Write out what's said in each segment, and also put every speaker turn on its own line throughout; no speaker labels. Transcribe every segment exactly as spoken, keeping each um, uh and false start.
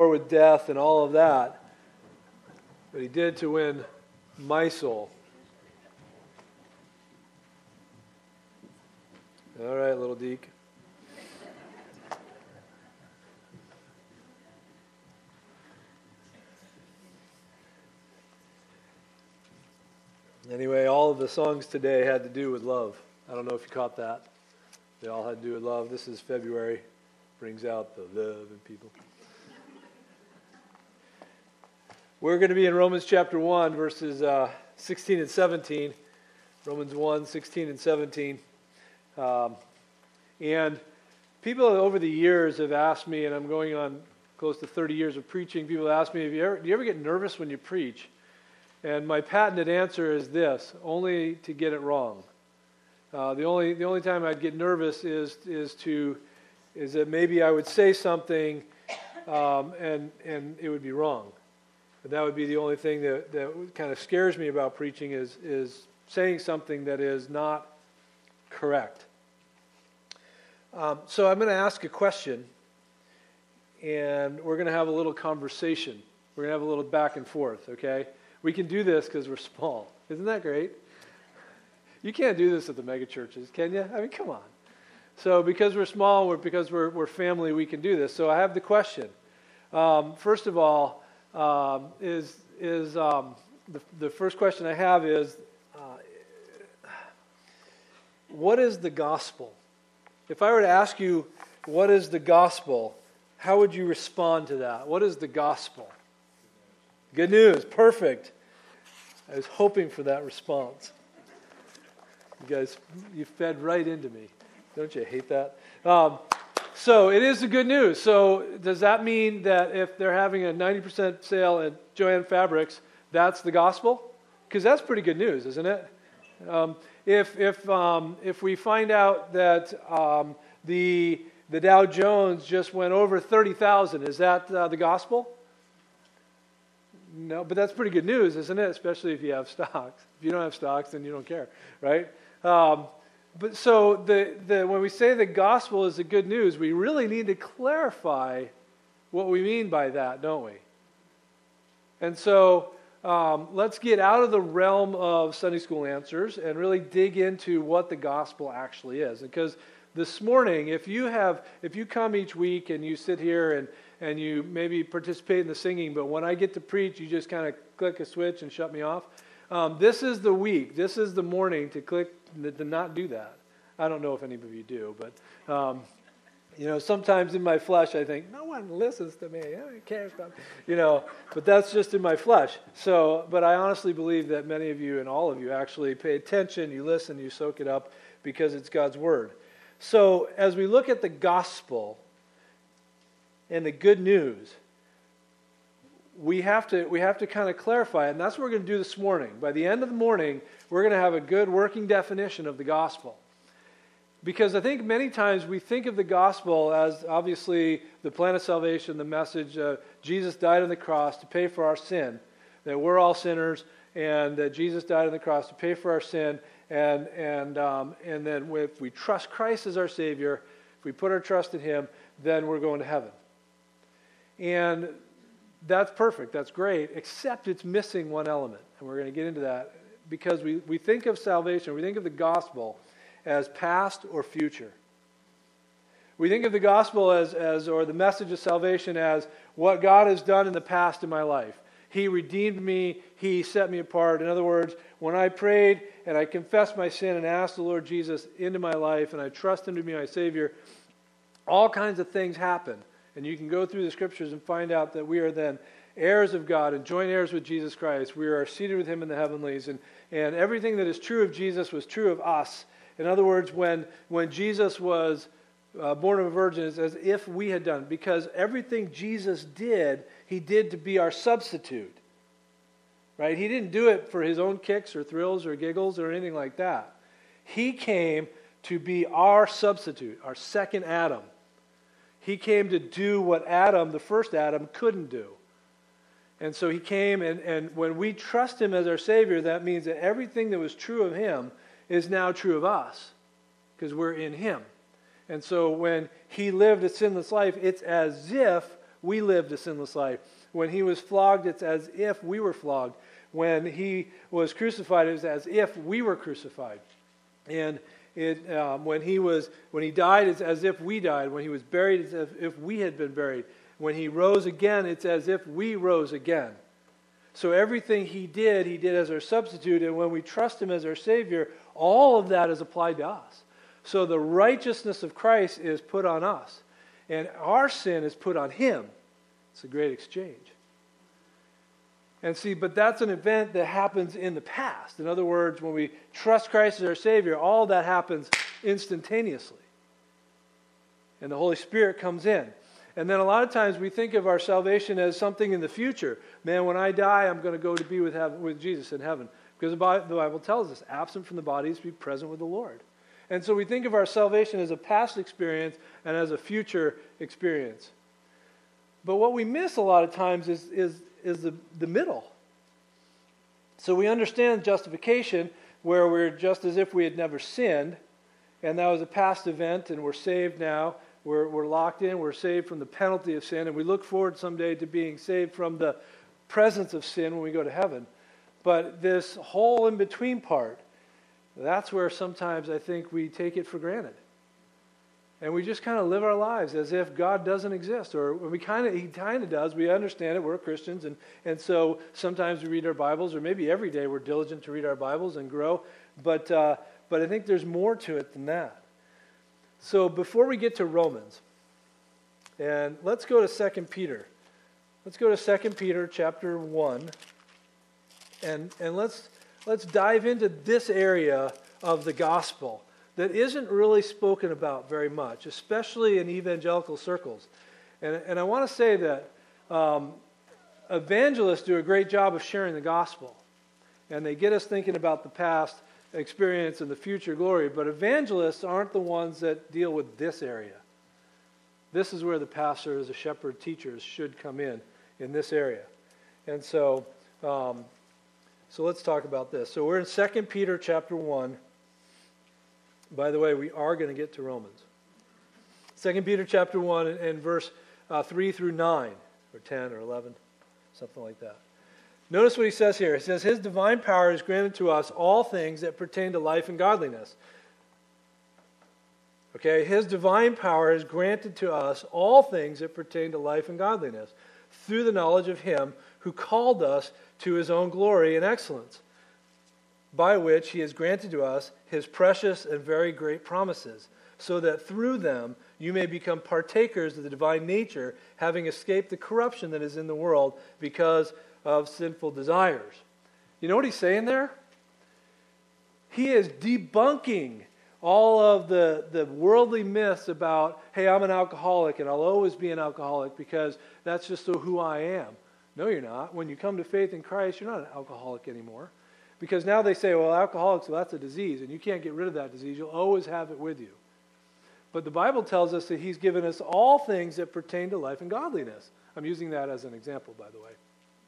with death and all of that, but he did to win my soul. All right, little Deke. Anyway, all of the songs today had to do with love. I don't know if you caught that. They all had to do with love. This is February. Brings out the love in people. We're going to be in Romans chapter one, verses uh, sixteen and seventeen. Romans one, sixteen and seventeen. Um, and people over the years have asked me, and I'm going on close to thirty years of preaching, people have asked me, have you ever, do you ever get nervous when you preach? And my patented answer is this: only to get it wrong. Uh, the only the only time I'd get nervous is is to is that maybe I would say something um, and and it would be wrong. But that would be the only thing that, that kind of scares me about preaching is is saying something that is not correct. Um, so I'm going to ask a question, and we're going to have a little conversation. We're going to have a little back and forth, okay? We can do this because we're small. Isn't that great? You can't do this at the mega churches, can you? I mean, come on. So because we're small, we're, because we're, we're family, we can do this. So I have the question. Um, first of all, um, is is um, the, the first question I have is, uh, what is the gospel? If I were to ask you, what is the gospel, how would you respond to that? What is the gospel? Good news. Perfect. I was hoping for that response. You guys, you fed right into me. Don't you hate that? Um, so it is the good news. So does that mean that if they're having a ninety percent sale at Joann Fabrics, that's the gospel? Because that's pretty good news, isn't it? Um, if if um, if we find out that um, the the Dow Jones just went over thirty thousand, is that uh, the gospel? No, but that's pretty good news, isn't it? Especially if you have stocks. If you don't have stocks, then you don't care, right? Um, but so the, the when we say the gospel is the good news, we really need to clarify what we mean by that, don't we? And so um, let's get out of the realm of Sunday school answers and really dig into what the gospel actually is. Because this morning, if you have, if you come each week and you sit here and and you maybe participate in the singing, but when I get to preach, you just kind of click a switch and shut me off. Um, this is the week. This is the morning to click to not do that. I don't know if any of you do, but um, you know, sometimes in my flesh I think no one listens to me. I don't care about, you know, but that's just in my flesh. So, but I honestly believe that many of you and all of you actually pay attention. You listen. You soak it up because it's God's word. So, as we look at the gospel and the good news, we have to we have to kind of clarify it, and that's what we're going to do this morning. By the end of the morning, we're going to have a good working definition of the gospel. Because I think many times we think of the gospel as obviously the plan of salvation, the message, uh, Jesus died on the cross to pay for our sin, that we're all sinners, and that Jesus died on the cross to pay for our sin, and and um, and then if we trust Christ as our Savior, if we put our trust in Him, then we're going to heaven. And that's perfect, that's great, except it's missing one element, and we're going to get into that, because we, we think of salvation, we think of the gospel as past or future. We think of the gospel as, as or the message of salvation as what God has done in the past in my life. He redeemed me, He set me apart. In other words, when I prayed and I confessed my sin and asked the Lord Jesus into my life and I trust Him to be my Savior, all kinds of things happen. And you can go through the scriptures and find out that we are then heirs of God and joint heirs with Jesus Christ. We are seated with Him in the heavenlies. And, and everything that is true of Jesus was true of us. In other words, when, when Jesus was uh, born of a virgin, it's as if we had done. Because everything Jesus did, He did to be our substitute. Right? He didn't do it for His own kicks or thrills or giggles or anything like that. He came to be our substitute, our second Adam. He came to do what Adam, the first Adam, couldn't do. And so He came, and, and when we trust Him as our Savior, that means that everything that was true of Him is now true of us, because we're in Him. And so when He lived a sinless life, it's as if we lived a sinless life. When he was flogged, it's as if we were flogged. When he was crucified, it was as if we were crucified. And it, um, when he was, when he died, it's as if we died. When he was buried, it's as if we had been buried. When he rose again, it's as if we rose again. So everything he did, he did as our substitute. And when we trust him as our Savior, all of that is applied to us. So the righteousness of Christ is put on us. And our sin is put on him. It's a great exchange. And see, but that's an event that happens in the past. In other words, when we trust Christ as our Savior, all that happens instantaneously. And the Holy Spirit comes in. And then a lot of times we think of our salvation as something in the future. Man, when I die, I'm going to go to be with heaven, with Jesus in heaven. Because the Bible tells us, absent from the body is to be present with the Lord. And so we think of our salvation as a past experience and as a future experience. But what we miss a lot of times is, is, is the, the middle. So we understand justification, where we're just as if we had never sinned, and that was a past event, and we're saved now. We're, we're locked in. We're saved from the penalty of sin, and we look forward someday to being saved from the presence of sin when we go to heaven. But this whole in-between part, that's where sometimes I think we take it for granted. And we just kind of live our lives as if God doesn't exist. Or we kind of, he kind of does. We understand it. We're Christians. And, and so sometimes we read our Bibles, or maybe every day we're diligent to read our Bibles and grow. But, uh, but I think there's more to it than that. So before we get to Romans, and let's go to Second Peter. Let's go to Second Peter chapter one. And, and let's, let's dive into this area of the gospel that isn't really spoken about very much, especially in evangelical circles. And, and I want to say that um, evangelists do a great job of sharing the gospel. And they get us thinking about the past experience and the future glory. But evangelists aren't the ones that deal with this area. This is where the pastors, the shepherd, teachers should come in, in this area. And so, um, so let's talk about this. So we're in Second Peter chapter one. By the way, we are going to get to Romans. Second Peter chapter one and, and verse uh, three through nine, or ten or eleven, something like that. Notice what he says here. He says, His divine power has granted to us all things that pertain to life and godliness. Okay, His divine power has granted to us all things that pertain to life and godliness through the knowledge of Him who called us to His own glory and excellence, by which He has granted to us His precious and very great promises, so that through them you may become partakers of the divine nature, having escaped the corruption that is in the world because of sinful desires. You know what he's saying there? He is debunking all of the, the worldly myths about, hey, I'm an alcoholic and I'll always be an alcoholic because that's just who I am. No, you're not. When you come to faith in Christ, you're not an alcoholic anymore. Because now they say, well, alcoholics, well, that's a disease, and you can't get rid of that disease. You'll always have it with you. But the Bible tells us that He's given us all things that pertain to life and godliness. I'm using that as an example, by the way.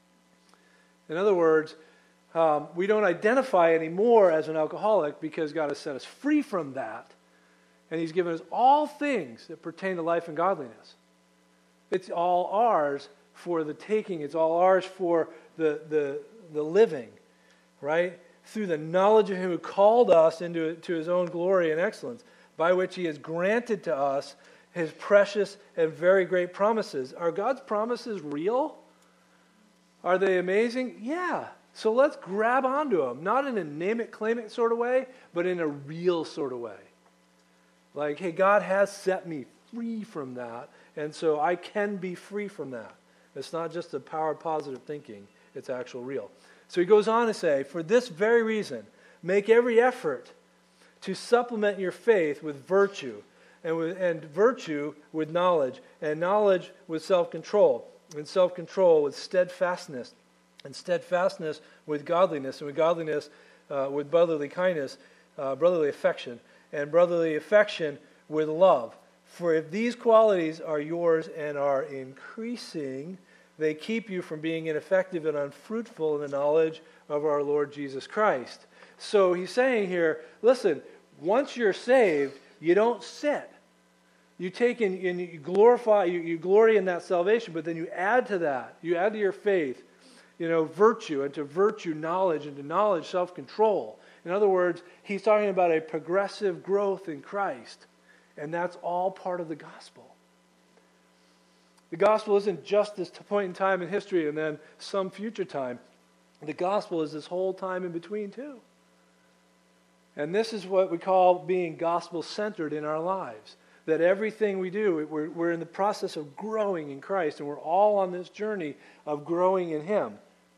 In other words, um, we don't identify anymore as an alcoholic because God has set us free from that, and He's given us all things that pertain to life and godliness. It's all ours for the taking. It's all ours for the the, the living. Right? Through the knowledge of Him who called us into to His own glory and excellence, by which He has granted to us His precious and very great promises. Are God's promises real? Are they amazing? Yeah. So let's grab onto them. Not in a name it, claim it sort of way, but in a real sort of way. Like, hey, God has set me free from that, and so I can be free from that. It's not just a power of positive thinking. It's actual real. So he goes on to say, for this very reason, make every effort to supplement your faith with virtue, and, with, and virtue with knowledge, and knowledge with self-control, and self-control with steadfastness, and steadfastness with godliness, and with godliness uh, with brotherly kindness, uh, brotherly affection, and brotherly affection with love. For if these qualities are yours and are increasing, they keep you from being ineffective and unfruitful in the knowledge of our Lord Jesus Christ. So he's saying here, listen, once you're saved, you don't sit. you take in, and you glorify, you, you glory in that salvation, but then you add to that, you add to your faith, you know, virtue, and to virtue, knowledge, and to knowledge, self-control. In other words, he's talking about a progressive growth in Christ, and that's all part of the gospel. The gospel isn't just this point in time in history and then some future time. The gospel is this whole time in between too. And this is what we call being gospel-centered in our lives. That everything we do, we're, we're in the process of growing in Christ, and we're all on this journey of growing in Him.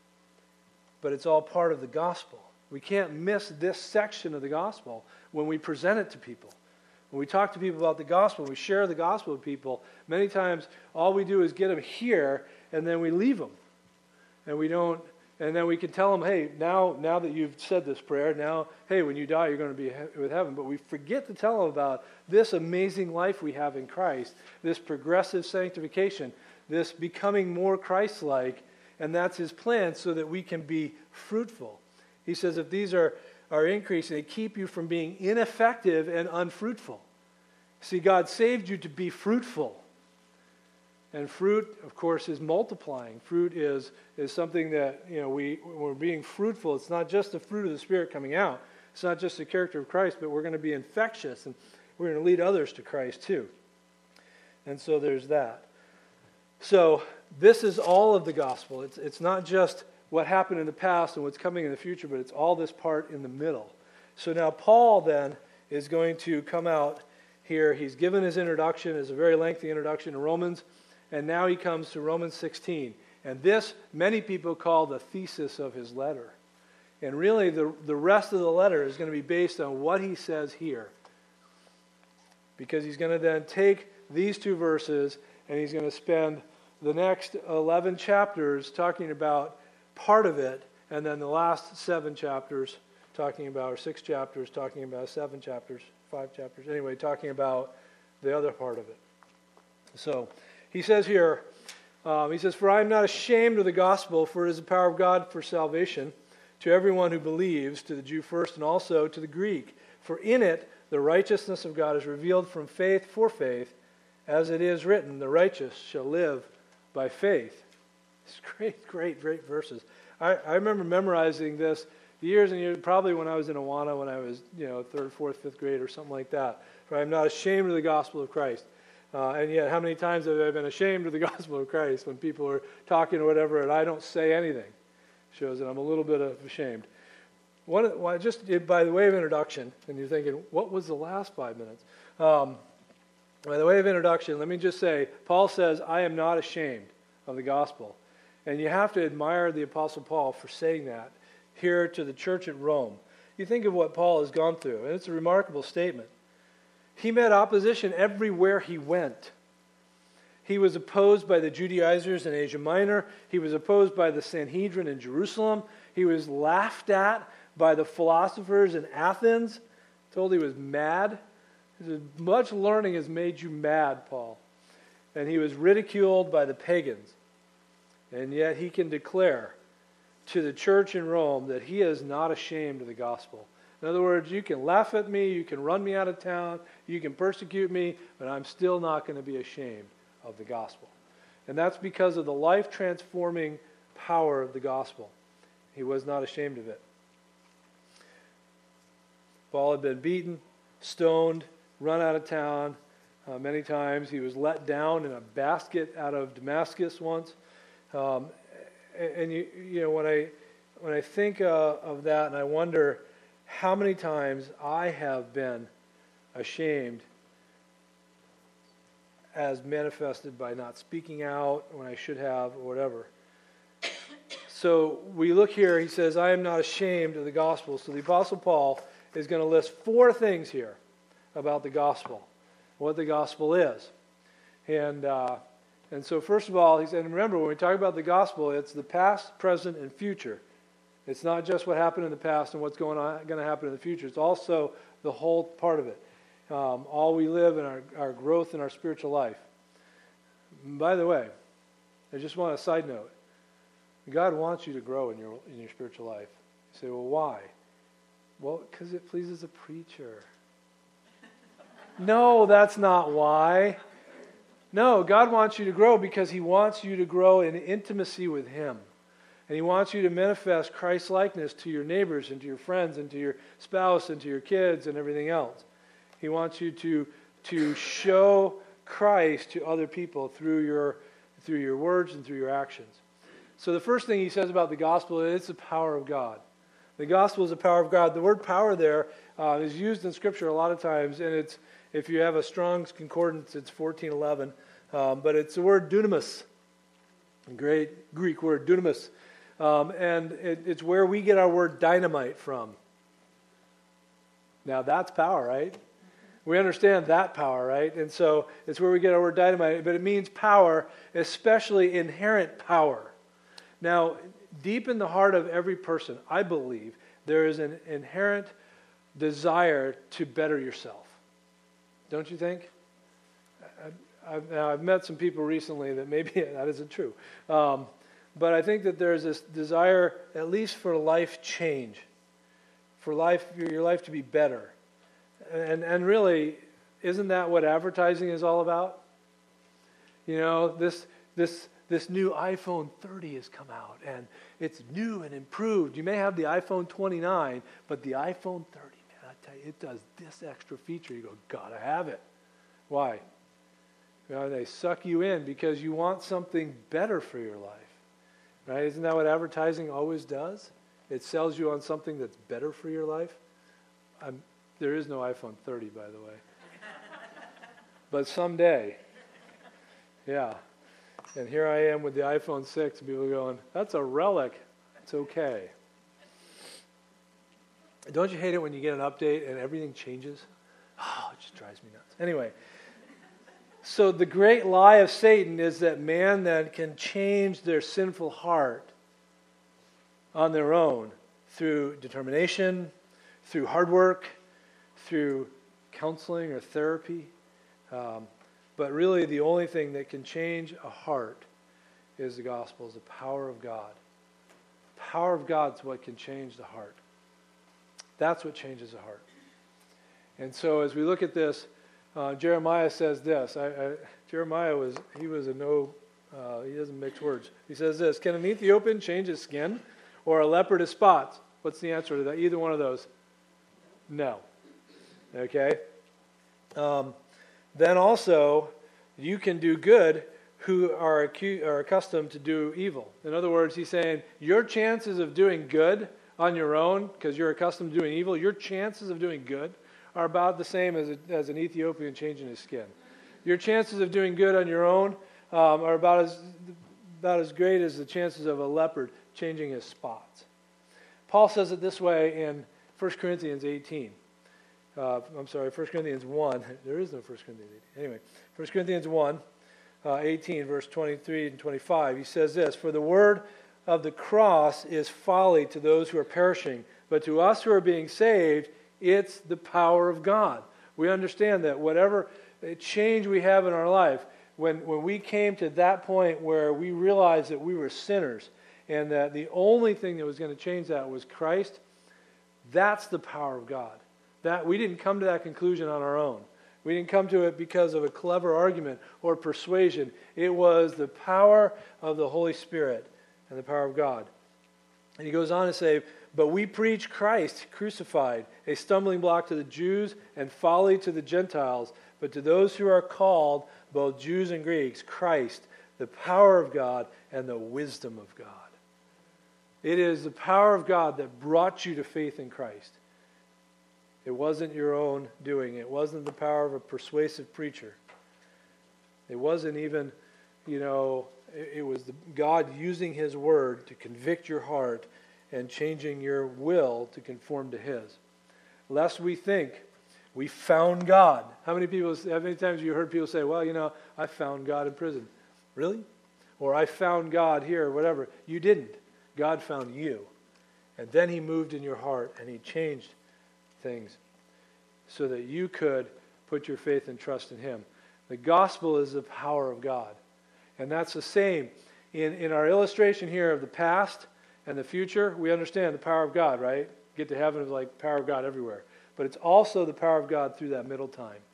But it's all part of the gospel. We can't miss this section of the gospel when we present it to people. When we talk to people about the gospel, we share the gospel with people, many times all we do is get them here, and then we leave them. And we don't, and then we can tell them, hey, now, now that you've said this prayer, now, hey, when you die, you're going to be he- with heaven. But we forget to tell them about this amazing life we have in Christ, this progressive sanctification, this becoming more Christ-like, and that's His plan so that we can be fruitful. He says if these are, are increasing, they keep you from being ineffective and unfruitful. See, God saved you to be fruitful. And fruit, of course, is multiplying. Fruit is, is something that, you know, we, when we're being fruitful, it's not just the fruit of the Spirit coming out. It's not just the character of Christ, but we're going to be infectious, and we're going to lead others to Christ too. And so there's that. So this is all of the gospel. It's, it's not just what happened in the past and what's coming in the future, but it's all this part in the middle. So now Paul then is going to come out here. He's given his introduction. It's a very lengthy introduction to Romans. And now he comes to Romans sixteen. And this, many people call the thesis of his letter. And really, the, the rest of the letter is going to be based on what he says here. Because he's going to then take these two verses, and he's going to spend the next eleven chapters talking about part of it, and then the last seven chapters talking about, or six chapters talking about, seven chapters, five chapters, anyway, talking about the other part of it. So, he says here, um, he says, "For I am not ashamed of the gospel, for it is the power of God for salvation to everyone who believes, to the Jew first and also to the Greek. For in it the righteousness of God is revealed from faith for faith, as it is written, the righteous shall live by faith." It's great, great, great verses. I, I remember memorizing this years and years, probably when I was in Awana, when I was, you know, third, fourth, fifth grade or something like that. For I am not ashamed of the gospel of Christ. Uh, and yet, how many times have I been ashamed of the gospel of Christ when people are talking or whatever, and I don't say anything? Shows that I'm a little bit ashamed. One, well, just by the way of introduction, and you're thinking, what was the last five minutes? Um, by the way of introduction, let me just say, Paul says, I am not ashamed of the gospel. And you have to admire the Apostle Paul for saying that here to the church at Rome. You think of what Paul has gone through, and it's a remarkable statement. He met opposition everywhere he went. He was opposed by the Judaizers in Asia Minor. He was opposed by the Sanhedrin in Jerusalem. He was laughed at by the philosophers in Athens. Told he was mad. He said, much learning has made you mad, Paul. And he was ridiculed by the pagans. And yet he can declare to the church in Rome that he is not ashamed of the gospel. In other words, you can laugh at me, you can run me out of town, you can persecute me, but I'm still not going to be ashamed of the gospel. And that's because of the life-transforming power of the gospel. He was not ashamed of it. Paul had been beaten, stoned, run out of town uh, many times. He was let down in a basket out of Damascus once. Um, and, and you, you know, when I when I think uh, of that, and I wonder how many times I have been ashamed as manifested by not speaking out when I should have, or whatever. So we look here, he says, I am not ashamed of the gospel. So the Apostle Paul is going to list four things here about the gospel, what the gospel is. And uh, and so first of all, he said, and remember, when we talk about the gospel, it's the past, present, and future. It's not just what happened in the past and what's going on, going to happen in the future. It's also the whole part of it. Um, all we live in our, our growth in our spiritual life. And by the way, I just want a side note. God wants you to grow in your in your spiritual life. You say, well, why? Well, because it pleases a preacher. No, that's not why. No, God wants you to grow because he wants you to grow in intimacy with him. And he wants you to manifest Christ-likeness to your neighbors and to your friends and to your spouse and to your kids and everything else. He wants you to, to show Christ to other people through your, through your words and through your actions. So the first thing he says about the gospel is it's the power of God. The gospel is the power of God. The word power there uh, is used in Scripture a lot of times, and it's, if you have a Strong's Concordance, it's fourteen eleven, um, but it's the word dunamis, a great Greek word, dunamis. Um, and it, it's where we get our word dynamite from. Now that's power, right? We understand that power, right? And so it's where we get our word dynamite, but it means power, especially inherent power. Now, deep in the heart of every person, I believe, there is an inherent desire to better yourself. Don't you think? I, I've, now, I've met some people recently that maybe that isn't true. Um, but I think that there's this desire, at least for life change, for life, your life to be better. And, and really, isn't that what advertising is all about? You know, this this this new iPhone thirty has come out, and it's new and improved. You may have the iPhone twenty-nine, but the iPhone thirty, man, I tell you, it does this extra feature. You go, gotta have it. Why? You know, they suck you in because you want something better for your life. Right? Isn't that what advertising always does? It sells you on something that's better for your life. I'm, there is no iPhone thirty, by the way. But someday, yeah. And here I am with the iPhone six, and people are going, that's a relic. It's okay. Don't you hate it when you get an update and everything changes? Oh, it just drives me nuts. Anyway, so the great lie of Satan is that man then can change their sinful heart on their own through determination, through hard work, through counseling or therapy. Um, but really the only thing that can change a heart is the gospel, is the power of God. The power of God is what can change the heart. That's what changes the heart. And so as we look at this, uh, Jeremiah says this. I, I, Jeremiah was, he was a no, uh, he doesn't mix words. He says this, can an Ethiopian change his skin or a leopard his spots? What's the answer to that? Either one of those? No. Okay? Um, then also, you can do good who are, acu- are accustomed to do evil. In other words, he's saying your chances of doing good on your own, because you're accustomed to doing evil, your chances of doing good are about the same as, a, as an Ethiopian changing his skin. Your chances of doing good on your own um, are about as, about as great as the chances of a leopard changing his spots. Paul says it this way in First Corinthians eighteen. Uh, I'm sorry, First Corinthians one. There is no First Corinthians eighteen. Anyway, First Corinthians one, uh, eighteen, verse twenty-three and twenty-five. He says this, for the word of the cross is folly to those who are perishing, but to us who are being saved, it's the power of God. We understand that whatever change we have in our life, when, when we came to that point where we realized that we were sinners, and that the only thing that was going to change that was Christ, that's the power of God. That we didn't come to that conclusion on our own. We didn't come to it because of a clever argument or persuasion. It was the power of the Holy Spirit and the power of God. And he goes on to say, but we preach Christ crucified, a stumbling block to the Jews and folly to the Gentiles, but to those who are called, both Jews and Greeks, Christ, the power of God and the wisdom of God. It is the power of God that brought you to faith in Christ. It wasn't your own doing. It wasn't the power of a persuasive preacher. It wasn't even, you know, it, it was the, God using His Word to convict your heart and changing your will to conform to His. Lest we think we found God. How many people, how many times have you heard people say, well, you know, I found God in prison. Really? Or I found God here, or whatever. You didn't. God found you. And then He moved in your heart and He changed things so that you could put your faith and trust in Him. The gospel is the power of God. And that's the same. In, in our illustration here of the past and the future, we understand the power of God, right? Get to heaven is like power of God everywhere. But it's also the power of God through that middle time.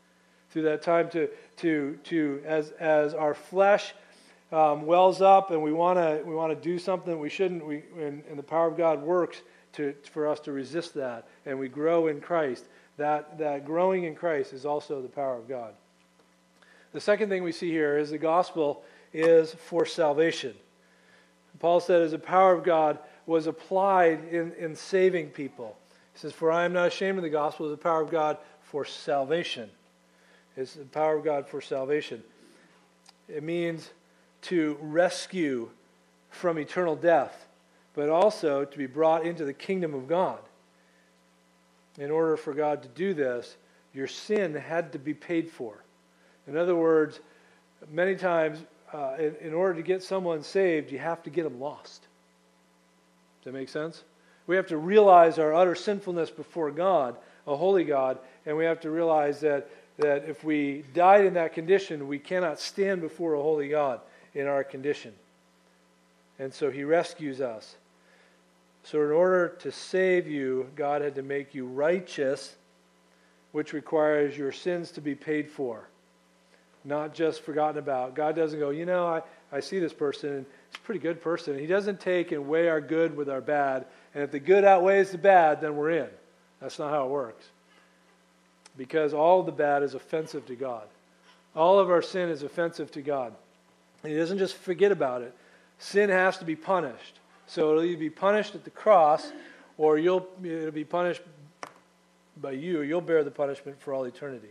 through that time to to to as as our flesh um, wells up and we want to we want to do something we shouldn't. We and, and the power of God works to for us to resist that, and we grow in Christ. That that growing in Christ is also the power of God. The second thing we see here is the gospel is for salvation. Paul said, as the power of God was applied in, in saving people. He says, for I am not ashamed of the gospel, it is the power of God for salvation. It's the power of God for salvation. It means to rescue from eternal death, but also to be brought into the kingdom of God. In order for God to do this, your sin had to be paid for. In other words, many times, uh, in, in order to get someone saved, you have to get them lost. Does that make sense? We have to realize our utter sinfulness before God, a holy God, and we have to realize that, that if we died in that condition, we cannot stand before a holy God in our condition. And so He rescues us. So in order to save you, God had to make you righteous, which requires your sins to be paid for, not just forgotten about. God doesn't go, you know, I, I see this person, and he's a pretty good person. He doesn't take and weigh our good with our bad, and if the good outweighs the bad, then we're in. That's not how it works. Because all of the bad is offensive to God. All of our sin is offensive to God. And He doesn't just forget about it. Sin has to be punished. So it'll either be punished at the cross, or you'll it'll be punished by you. You'll bear the punishment for all eternity.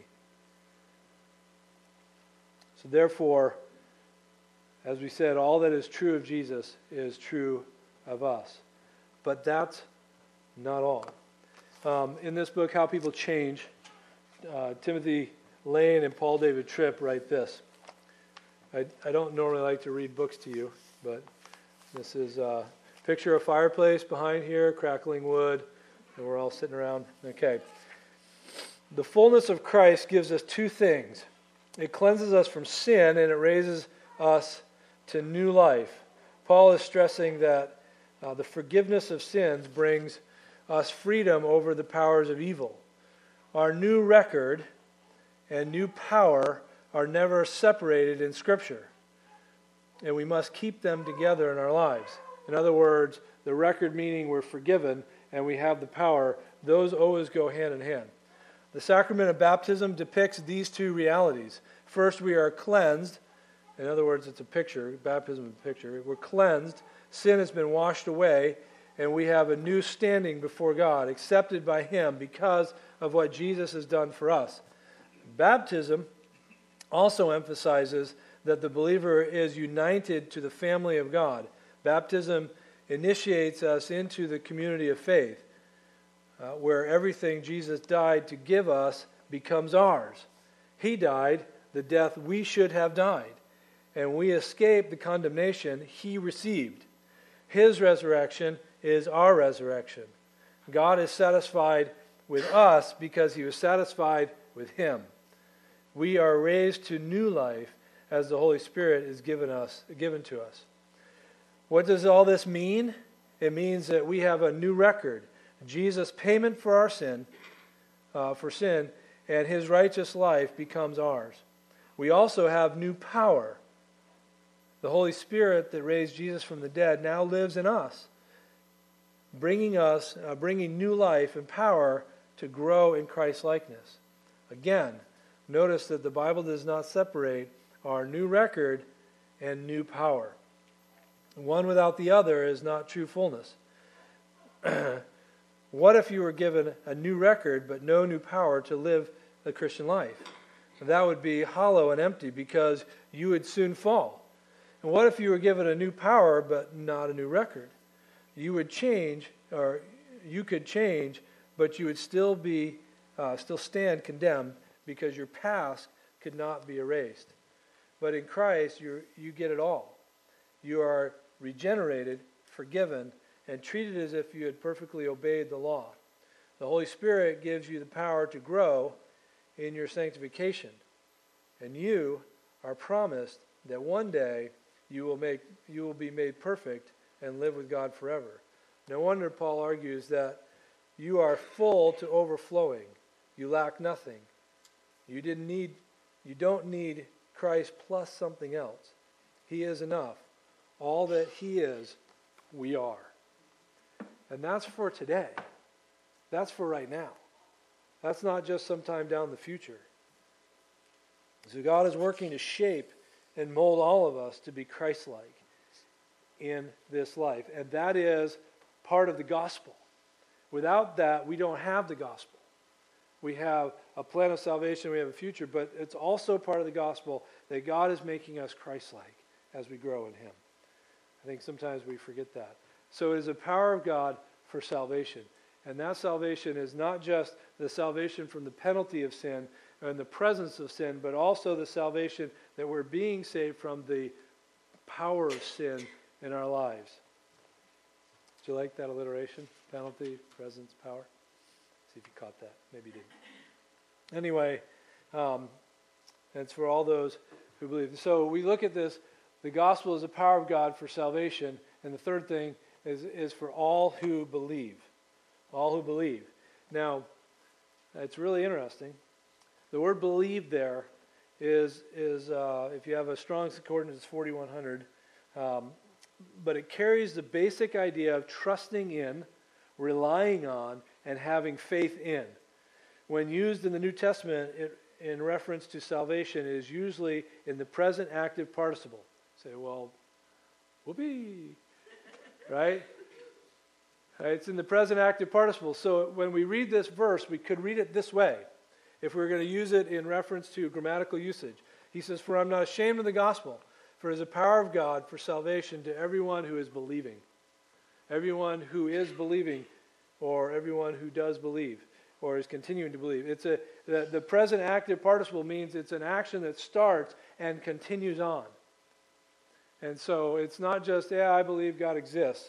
So therefore, as we said, all that is true of Jesus is true of us. But that's not all. Um, in this book, How People Change, uh, Timothy Lane and Paul David Tripp write this. I, I don't normally like to read books to you, but this is a picture of a fireplace behind here, crackling wood, and we're all sitting around. Okay. The fullness of Christ gives us two things. It cleanses us from sin, and it raises us to new life. Paul is stressing that uh, the forgiveness of sins brings us freedom over the powers of evil. Our new record and new power are never separated in Scripture, and we must keep them together in our lives. In other words, the record meaning we're forgiven and we have the power, those always go hand in hand. The sacrament of baptism depicts these two realities. First, we are cleansed. In other words, it's a picture. Baptism is a picture. We're cleansed. Sin has been washed away, and we have a new standing before God, accepted by Him because of what Jesus has done for us. Baptism also emphasizes that the believer is united to the family of God. Baptism initiates us into the community of faith, uh, where everything Jesus died to give us becomes ours. He died the death we should have died, and we escape the condemnation He received. His resurrection is our resurrection. God is satisfied with us because He was satisfied with Him. We are raised to new life as the Holy Spirit is given us, given to us. What does all this mean? It means that we have a new record. Jesus' payment for our sin, uh, for sin, and His righteous life becomes ours. We also have new power. The Holy Spirit that raised Jesus from the dead now lives in us, bringing us, uh, bringing new life and power to grow in Christ-likeness. Again, notice that the Bible does not separate our new record and new power. One without the other is not true fullness. What if you were given a new record but no new power to live the Christian life? That would be hollow and empty because you would soon fall. And what if you were given a new power but not a new record? You would change, or you could change, but you would still be, uh, still stand condemned because your past could not be erased. But in Christ, you you get it all. You are regenerated, forgiven, and treated as if you had perfectly obeyed the law. The Holy Spirit gives you the power to grow in your sanctification. And you are promised that one day you will make you will be made perfect and live with God forever. No wonder Paul argues that you are full to overflowing. You lack nothing. You didn't need You don't need Christ plus something else. He is enough. All that he is, we are. And that's for today. That's for right now. That's not just sometime down the future. So God is working to shape and mold all of us to be Christ-like in this life. And that is part of the gospel. Without that, we don't have the gospel. We have a plan of salvation, we have a future, but it's also part of the gospel that God is making us Christ-like as we grow in him. I think sometimes we forget that. So it is the power of God for salvation. And that salvation is not just the salvation from the penalty of sin and the presence of sin, but also the salvation that we're being saved from the power of sin in our lives. Did you like that alliteration? Penalty, presence, power? See if you caught that. Maybe you didn't. Anyway, um, it's for all those who believe. So we look at this. The gospel is the power of God for salvation. And the third thing is, is for all who believe. All who believe. Now, it's really interesting. The word believe there is, is uh, if you have a Strong's Concordance, it's forty-one hundred. Um, but it carries the basic idea of trusting in, relying on, and having faith in. When used in the New Testament it, in reference to salvation, it is usually in the present active participle. Say, well, whoopee, right? Right? It's in the present active participle. So when we read this verse, we could read it this way. If we were going to use it in reference to grammatical usage. He says, for I'm not ashamed of the gospel, for it is the power of God for salvation to everyone who is believing. Everyone who is believing, or everyone who does believe, or is continuing to believe. It's a the, the present active participle means it's an action that starts and continues on. And so it's not just, yeah, I believe God exists.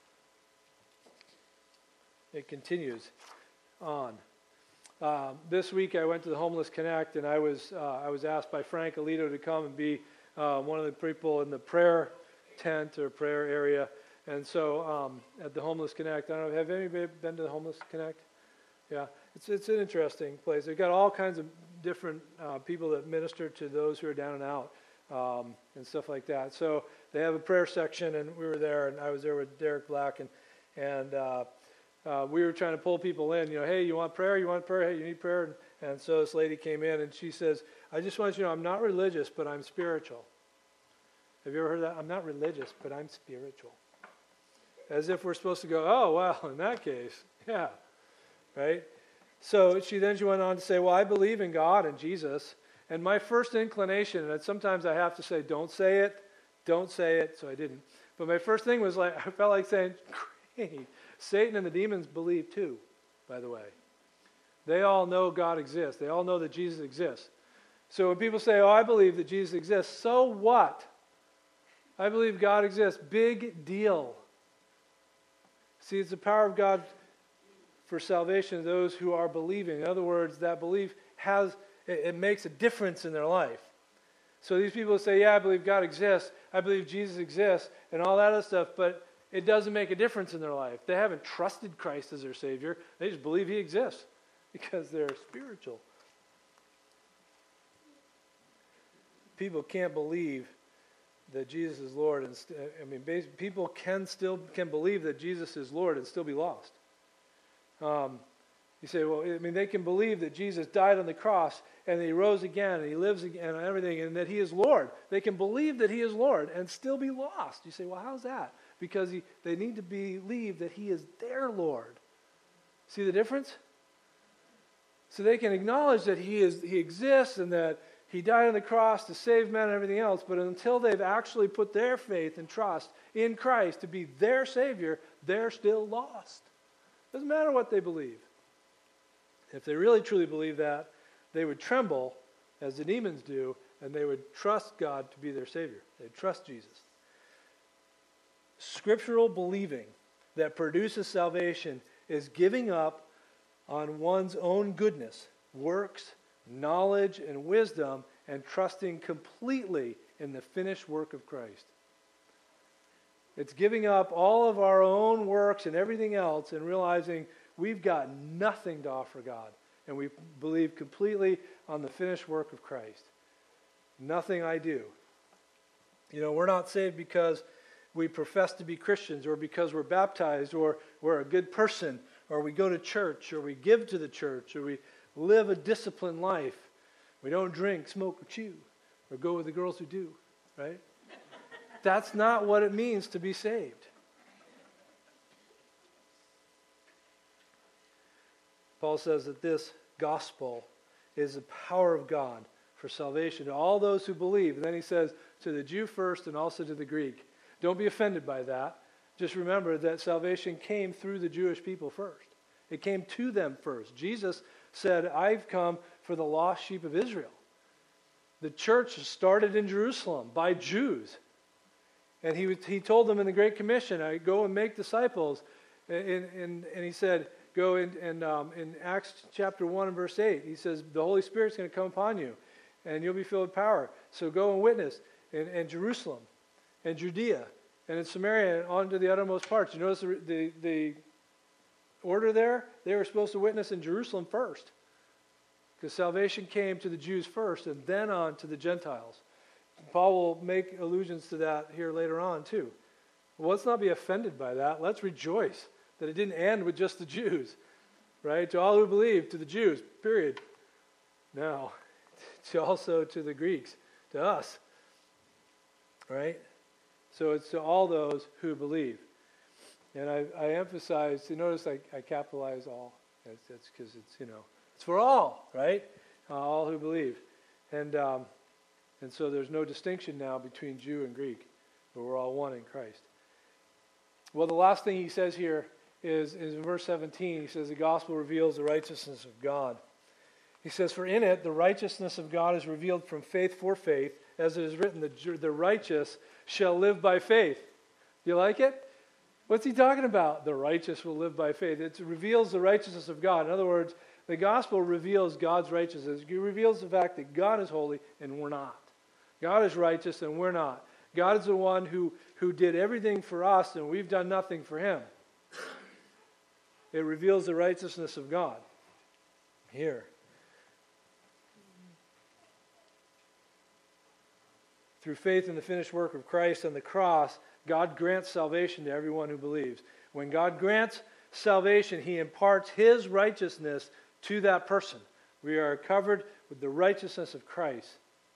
It continues on. Um, this week I went to the Homeless Connect, and I was uh, I was asked by Frank Alito to come and be uh, one of the people in the prayer tent or prayer area. And so um, at the Homeless Connect, I don't know, have anybody been to the Homeless Connect? Yeah, it's it's an interesting place. They've got all kinds of different uh, people that minister to those who are down and out um, and stuff like that. So they have a prayer section, and we were there, and I was there with Derek Black, and and uh, uh, we were trying to pull people in. You know, hey, you want prayer? You want prayer? Hey, you need prayer? And, and so this lady came in, and she says, I just want you to know I'm not religious, but I'm spiritual. Have you ever heard that? I'm not religious, but I'm spiritual. As if we're supposed to go, oh, well, in that case, yeah, right? So she then she went on to say, well, I believe in God and Jesus, and my first inclination, and sometimes I have to say, don't say it, don't say it, so I didn't. But my first thing was like, I felt like saying, great, Satan and the demons believe too, by the way. They all know God exists. They all know that Jesus exists. So when people say, oh, I believe that Jesus exists, so what? I believe God exists. Big deal. See, it's the power of God for salvation of those who are believing. In other words, that belief has, it, it makes a difference in their life. So these people say, yeah, I believe God exists, I believe Jesus exists, and all that other stuff, but it doesn't make a difference in their life. They haven't trusted Christ as their Savior. They just believe He exists because they're spiritual. People can't believe that Jesus is Lord, and st- I mean, people can still can believe that Jesus is Lord and still be lost. Um, you say, well, I mean, they can believe that Jesus died on the cross and that He rose again and He lives again and everything, and that He is Lord. They can believe that He is Lord and still be lost. You say, well, how's that? Because he, they need to believe that He is their Lord. See the difference? So they can acknowledge that He is He exists and that He died on the cross to save men and everything else, but until they've actually put their faith and trust in Christ to be their Savior, they're still lost. Doesn't matter what they believe. If they really truly believe that, they would tremble as the demons do, and they would trust God to be their Savior. They'd trust Jesus. Scriptural believing that produces salvation is giving up on one's own goodness, works, knowledge, and wisdom, and trusting completely in the finished work of Christ. It's giving up all of our own works and everything else and realizing we've got nothing to offer God. And we believe completely on the finished work of Christ. nothing I do. You know, we're not saved because we profess to be Christians or because we're baptized or we're a good person or we go to church or we give to the church or we live a disciplined life. We don't drink, smoke, or chew or go with the girls who do, right? That's not what it means to be saved. Paul says that this gospel is the power of God for salvation to all those who believe. And then he says to the Jew first and also to the Greek. Don't be offended by that. Just remember that salvation came through the Jewish people first. It came to them first. Jesus said, I've come for the lost sheep of Israel. The church started in Jerusalem by Jews. And he, he told them in the Great Commission, I go and make disciples. And, and, and he said, go in, in, um, in Acts chapter one and verse eight. He says, the Holy Spirit's going to come upon you. And you'll be filled with power. So go and witness in, in Jerusalem and Judea and in Samaria and on to the uttermost parts. You notice the, the, the order there? They were supposed to witness in Jerusalem first. Because salvation came to the Jews first and then on to the Gentiles. Paul will make allusions to that here later on too. Well, let's not be offended by that. Let's rejoice that it didn't end with just the Jews. Right? To all who believe, to the Jews, period. No. To also to the Greeks, to us. Right? So it's to all those who believe. And I, I emphasize, you notice I, I capitalize all. That's, that's because it's, you know, it's for all, right? Uh, all who believe. And um, and so there's no distinction now between Jew and Greek, but we're all one in Christ. Well, the last thing he says here is, is in verse seventeen. He says the gospel reveals the righteousness of God. He says, for in it the righteousness of God is revealed from faith for faith, as it is written, the, the righteous shall live by faith. Do you like it? What's he talking about? The righteous will live by faith. It reveals the righteousness of God. In other words, the gospel reveals God's righteousness. It reveals the fact that God is holy and we're not. God is righteous and we're not. God is the one who, who did everything for us and we've done nothing for him. It reveals the righteousness of God here. Through faith in the finished work of Christ on the cross, God grants salvation to everyone who believes. When God grants salvation, he imparts his righteousness to that person. We are covered with the righteousness of Christ.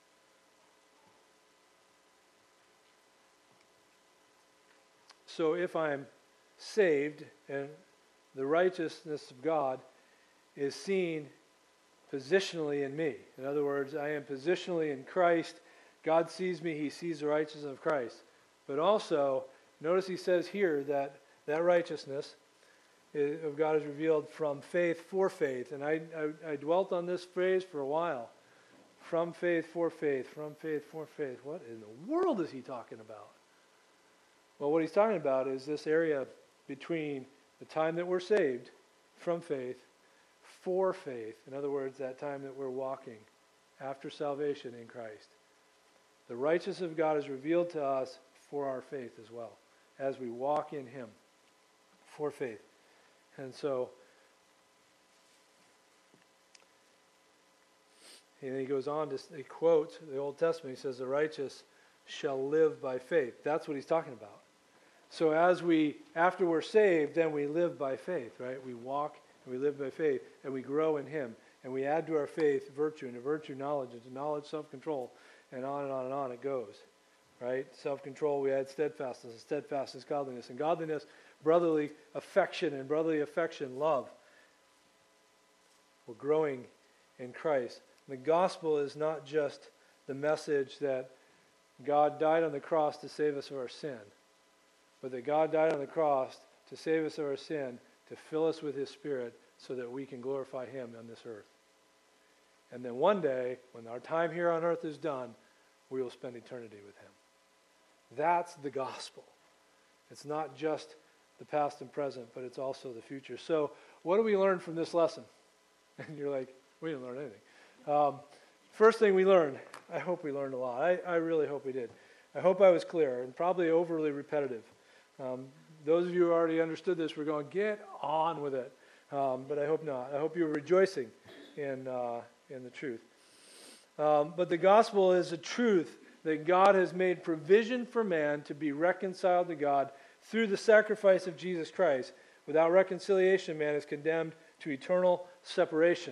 So if I'm saved and the righteousness of God is seen positionally in me. In other words, I am positionally in Christ. God sees me, he sees the righteousness of Christ. But also, notice he says here that that righteousness is, of God is revealed from faith for faith. And I, I, I dwelt on this phrase for a while. From faith for faith, from faith for faith. What in the world is he talking about? Well, what he's talking about is this area between the time that we're saved from faith for faith. In other words, that time that we're walking after salvation in Christ. The righteousness of God is revealed to us for our faith as well, as we walk in him for faith. And so, and he goes on to, he quotes the Old Testament. He says, the righteous shall live by faith. That's what he's talking about. So as we, after we're saved, then we live by faith, right? We walk and we live by faith, and we grow in him. And we add to our faith virtue, and to virtue knowledge, and to knowledge self-control, and on and on and on it goes, right? Self-control, we add steadfastness, and steadfastness, godliness, and godliness, brotherly affection, and brotherly affection, love. We're growing in Christ. The gospel is not just the message that God died on the cross to save us of our sin, but that God died on the cross to save us of our sin, to fill us with his Spirit so that we can glorify him on this earth. And then one day, when our time here on earth is done, we will spend eternity with him. That's the gospel. It's not just the past and present, but it's also the future. So what do we learn from this lesson? And you're like, we didn't learn anything. Um, first thing we learned, I hope we learned a lot. I, I really hope we did. I hope I was clear and probably overly repetitive. Um, those of you who already understood this were going, get on with it. Um, but I hope not. I hope you're rejoicing in uh, in the truth. Um, but the gospel is a truth that God has made provision for man to be reconciled to God through the sacrifice of Jesus Christ. Without reconciliation, man is condemned to eternal separation.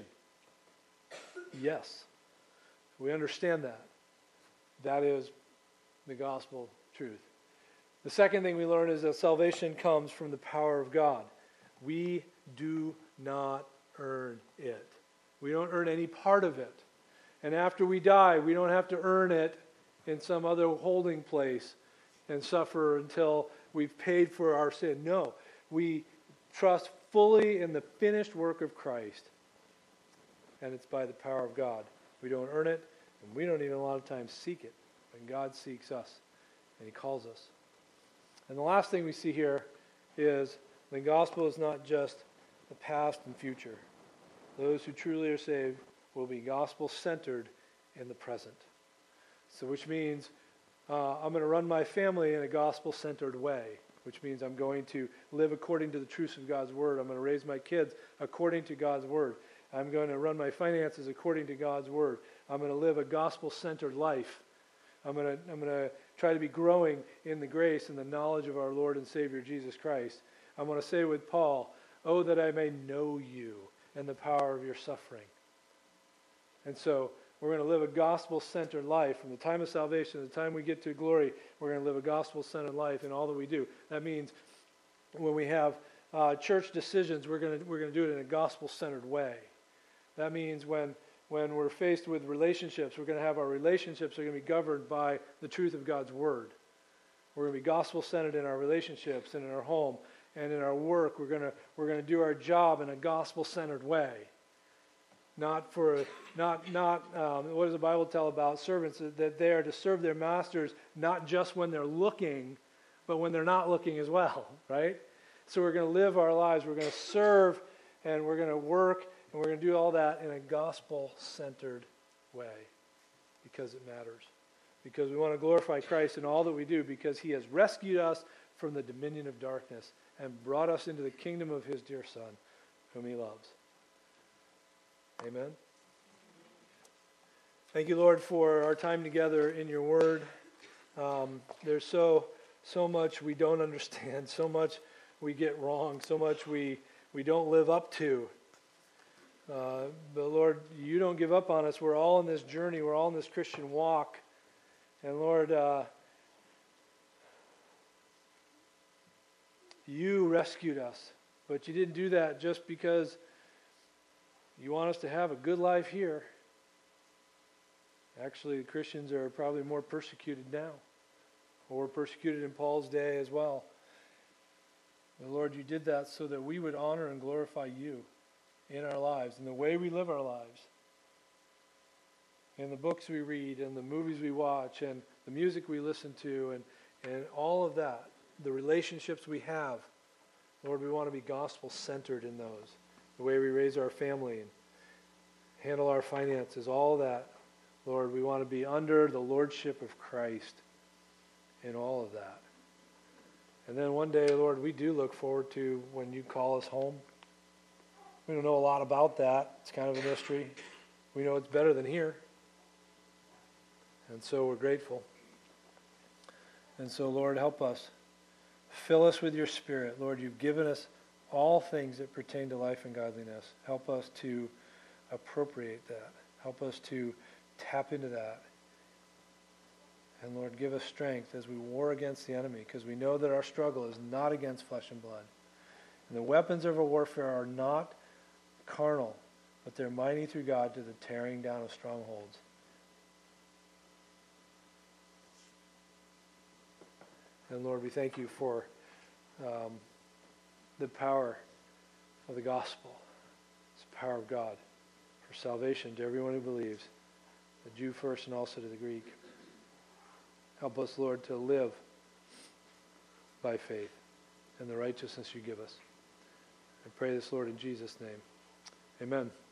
Yes, we understand that. That is the gospel truth. The second thing we learn is that salvation comes from the power of God. We do not earn it. We don't earn any part of it. And after we die, we don't have to earn it in some other holding place and suffer until we've paid for our sin. No, we trust fully in the finished work of Christ. And it's by the power of God. We don't earn it, and we don't even a lot of times seek it. And God seeks us, and He calls us. And the last thing we see here is the gospel is not just the past and future. Those who truly are saved will be gospel-centered in the present. So which means uh, I'm going to run my family in a gospel-centered way, which means I'm going to live according to the truths of God's Word. I'm going to raise my kids according to God's Word. I'm going to run my finances according to God's Word. I'm going to live a gospel-centered life. I'm going to, I'm going to try to be growing in the grace and the knowledge of our Lord and Savior Jesus Christ. I'm going to say with Paul, "Oh, that I may know you and the power of your suffering." And so we're going to live a gospel-centered life. From the time of salvation to the time we get to glory, we're going to live a gospel-centered life in all that we do. That means when we have uh, church decisions, we're going to we're going to do it in a gospel-centered way. That means when when we're faced with relationships, we're going to have our relationships are going to be governed by the truth of God's Word. We're going to be gospel-centered in our relationships and in our home and in our work. We're going to we're going to do our job in a gospel-centered way. Not for not not um, what does the Bible tell about servants? That they are to serve their masters not just when they're looking, but when they're not looking as well, right? So we're going to live our lives. We're going to serve, and we're going to work, and we're going to do all that in a gospel-centered way because it matters. Because we want to glorify Christ in all that we do, because He has rescued us from the dominion of darkness and brought us into the kingdom of His dear Son, whom He loves. Amen. Thank you, Lord, for our time together in your word. Um, there's so so much we don't understand, so much we get wrong, so much we, we don't live up to. Uh, but Lord, you don't give up on us. We're all in this journey. We're all in this Christian walk. And Lord, uh, you rescued us. But you didn't do that just because you want us to have a good life here. Actually, Christians are probably more persecuted now, or were persecuted in Paul's day as well. But Lord, you did that so that we would honor and glorify you in our lives, in the way we live our lives, in the books we read, and the movies we watch, and the music we listen to, and, and all of that, the relationships we have. Lord, we want to be gospel-centered in those. The way we raise our family and handle our finances, all that. Lord, we want to be under the lordship of Christ in all of that. And then one day, Lord, we do look forward to when you call us home. We don't know a lot about that. It's kind of a mystery. We know it's better than here. And so we're grateful. And so, Lord, help us. Fill us with your Spirit. Lord, you've given us all things that pertain to life and godliness. Help us to appropriate that. Help us to tap into that. And Lord, give us strength as we war against the enemy, because we know that our struggle is not against flesh and blood. And the weapons of our warfare are not carnal, but they're mighty through God to the tearing down of strongholds. And Lord, we thank you for um, the power of the gospel. It's the power of God for salvation to everyone who believes, the Jew first and also to the Greek. Help us, Lord, to live by faith in the righteousness you give us. I pray this, Lord, in Jesus' name. Amen.